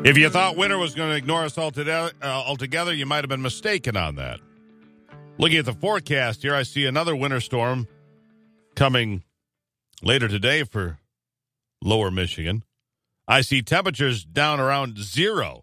If you thought winter was going to ignore us altogether, you might have been mistaken on that. Looking at the forecast here, I see another winter storm coming later today for lower Michigan. I see temperatures down around 0.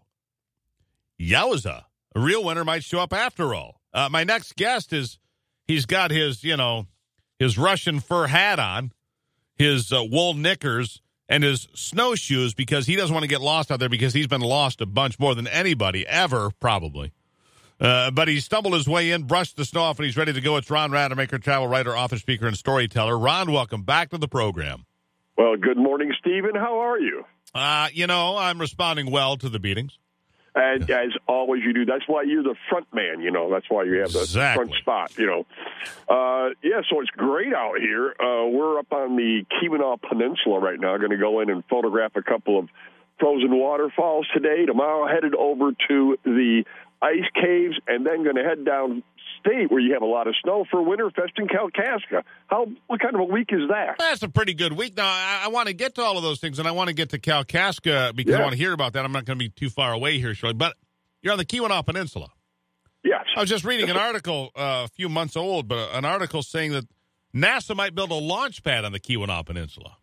Yowza. A real winter might show up after all. My next guest he's got his Russian fur hat on, his wool knickers, and his snowshoes because he doesn't want to get lost out there because he's been lost a bunch more than anybody ever, probably. But he stumbled his way in, brushed the snow off, and he's ready to go. It's Ron Rademacher, travel writer, author, speaker, and storyteller. Ron, welcome back to the program. Well, good morning, Stephen. How are you? I'm responding well to the beatings. And as always you do. That's why you're the front man, That's why you have the front spot, so it's great out here. We're up on the Keweenaw Peninsula right now. Going to go in and photograph a couple of frozen waterfalls today. Tomorrow, headed over to the ice caves, and then going to head down state where you have a lot of snow for Winterfest in Kalkaska. What kind of a week is that? That's a pretty good week. Now, I want to get to all of those things, and I want to get to Kalkaska because I want to hear about that. I'm not going to be too far away here shortly, but you're on the Keweenaw Peninsula. Yes. I was just reading an article a few months old, but an article saying that NASA might build a launch pad on the Keweenaw Peninsula.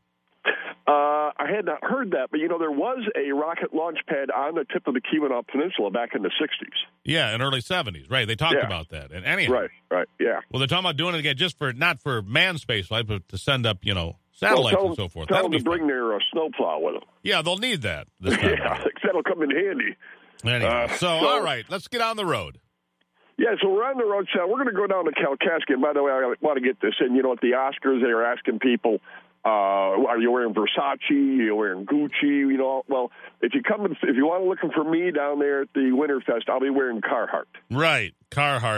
I had not heard that, but, there was a rocket launch pad on the tip of the Keweenaw Peninsula back in the 60s. Yeah, in early 70s, right. They talked about that. And anyhow. Right, yeah. Well, they're talking about doing it again just not for manned space flight, but to send up, satellites and so forth. Tell them to bring their snowplow with them. Yeah, they'll need that this time. That'll come in handy. Anyway, all right, let's get on the road. Yeah, so we're on the road. So we're going to go down to Kalkaska. And by the way, I want to get this in. At the Oscars, they were asking people, are you wearing Versace? Are you wearing Gucci? Well, if you want to looking for me down there at the Winterfest, I'll be wearing Carhartt. Right, Carhartt,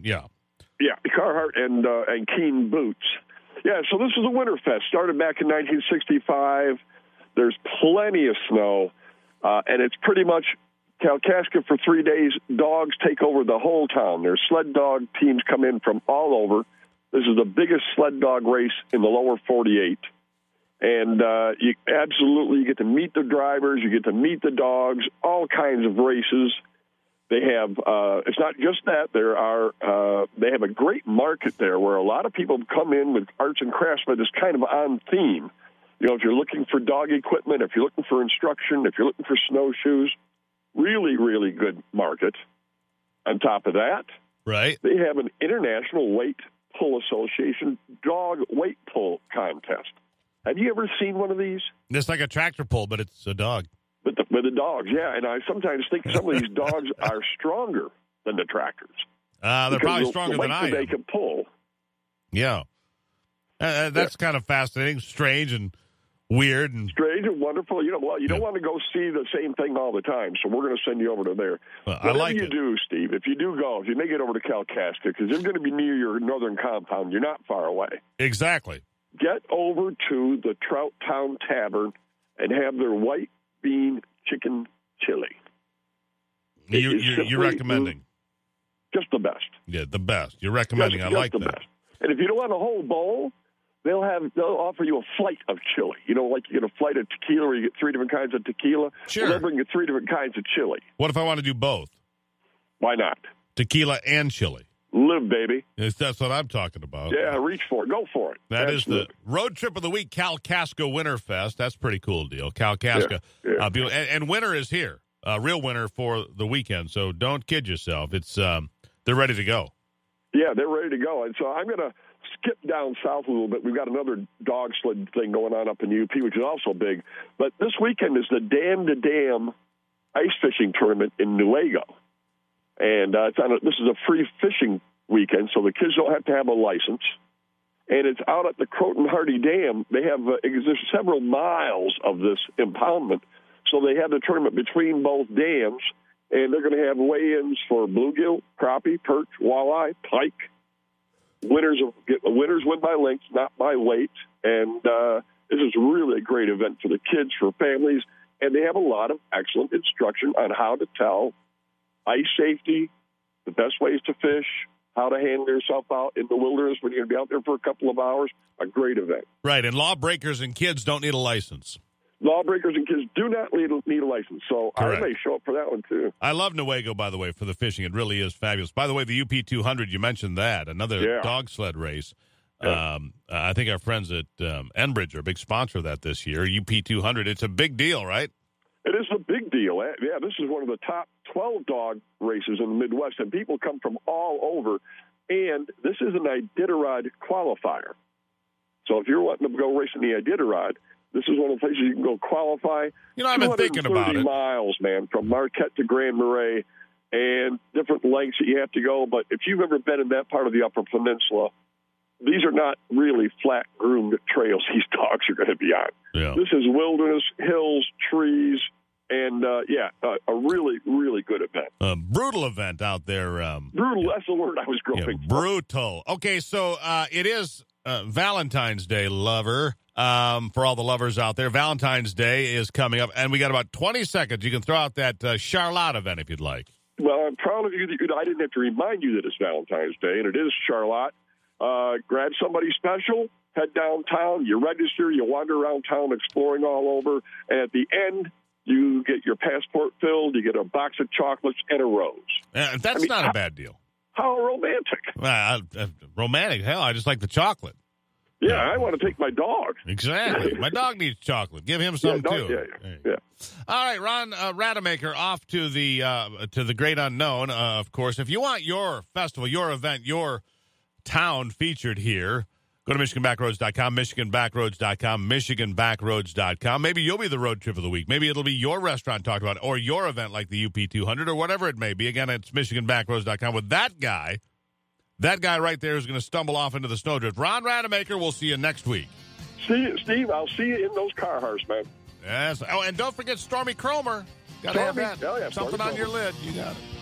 Carhartt and Keen boots. Yeah, so this is a Winterfest. Started back in 1965. There's plenty of snow, and it's pretty much Kalkaska for 3 days. Dogs take over the whole town. There's sled dog teams come in from all over. This is the biggest sled dog race in the lower 48. And you get to meet the drivers, you get to meet the dogs, all kinds of races. They have, it's not just that, they have a great market there where a lot of people come in with arts and crafts, but it's kind of on theme. If you're looking for dog equipment, if you're looking for instruction, if you're looking for snowshoes, really, really good market. On top of that, right, they have an International Weight Pull Association dog weight pull contest. Have you ever seen one of these? It's like a tractor pull, but it's a dog. With the dogs, yeah. And I sometimes think some of these dogs are stronger than the tractors. They're probably stronger than I am. They can pull. Yeah. That's kind of fascinating, strange, and weird. And strange and wonderful. You don't want to go see the same thing all the time, so we're going to send you over to there. Whatever you do, Steve, if you make it over to Kalkaska, because they're going to be near your northern compound. You're not far away. Exactly. Get over to the Trout Town Tavern and have their white bean chicken chili. You're recommending? Just the best. Yeah, the best. You're recommending. I like that. Best. And if you don't want a whole bowl, they'll offer you a flight of chili. Like you get a flight of tequila where you get 3 different kinds of tequila. Sure. Well, they'll bring you 3 different kinds of chili. What if I want to do both? Why not? Tequila and chili. Live, baby. That's what I'm talking about. Yeah, reach for it. Go for it. That Absolutely. Is the road trip of the week, Kalkaska Winterfest. That's a pretty cool deal. Kalkaska. Yeah. And winter is here. Real winter for the weekend. So don't kid yourself. It's they're ready to go. Yeah, they're ready to go. And so I'm going to skip down south a little bit. We've got another dog sled thing going on up in UP, which is also big. But this weekend is the Dam to Dam ice fishing tournament in Newaygo. And this is a free fishing weekend, so the kids don't have to have a license. And it's out at the Croton-Hardy Dam. They have there's several miles of this impoundment. So they have the tournament between both dams, and they're going to have weigh-ins for bluegill, crappie, perch, walleye, pike. Winners win by length, not by weight. And this is really a great event for the kids, for families, and they have a lot of excellent instruction on how to tell ice safety, the best ways to fish, how to handle yourself out in the wilderness when you're going to be out there for a couple of hours. A great event. Right, and lawbreakers and kids don't need a license. lawbreakers and kids do not need a license. So Correct. I may show up for that one, too. I love Newaygo, by the way, for the fishing. It really is fabulous. By the way, the UP 200, you mentioned that, another dog sled race. Yeah. I think our friends at Enbridge are a big sponsor of that this year. UP 200, it's a big deal, right? It is a big deal. Yeah, this is one of the top 12 dog races in the Midwest, and people come from all over. And this is an Iditarod qualifier. So if you're wanting to go racing the Iditarod, this is one of the places you can go qualify. You know, I've been thinking about it. 230 miles, man, from Marquette to Grand Marais, and different lengths that you have to go. But if you've ever been in that part of the Upper Peninsula, these are not really flat groomed trails these dogs are going to be on. Yeah. This is wilderness, hills, trees, and, a really, really good event. A brutal event out there. Brutal, that's the word I was groping for. Brutal. Okay, so it is Valentine's Day, lover. For all the lovers out there, Valentine's Day is coming up, and we got about 20 seconds. You can throw out that Charlotte event if you'd like. Well, I'm proud of you that I didn't have to remind you that it's Valentine's Day, and it is Charlotte. Grab somebody special, head downtown, you register, you wander around town exploring all over, and at the end, you get your passport filled, you get a box of chocolates and a rose. That's not a bad deal. How romantic. Romantic? Hell, I just like the chocolate. Yeah, I want to take my dog. Exactly. My dog needs chocolate. Give him some, too. Yeah. All right, Ron Rademacher, off to the great unknown, of course. If you want your festival, your event, your town featured here, go to MichiganBackroads.com, MichiganBackroads.com, MichiganBackroads.com. Maybe you'll be the road trip of the week. Maybe it'll be your restaurant talked about, or your event like the UP 200, or whatever it may be. Again, it's MichiganBackroads.com with that guy. That guy right there is going to stumble off into the snowdrift. Ron Rademacher, we'll see you next week. See you, Steve. I'll see you in those Carhartts, man. Yes. Oh, and don't forget Stormy Cromer. Got to have that. Oh, yeah, something Stormy on your lid. You got it.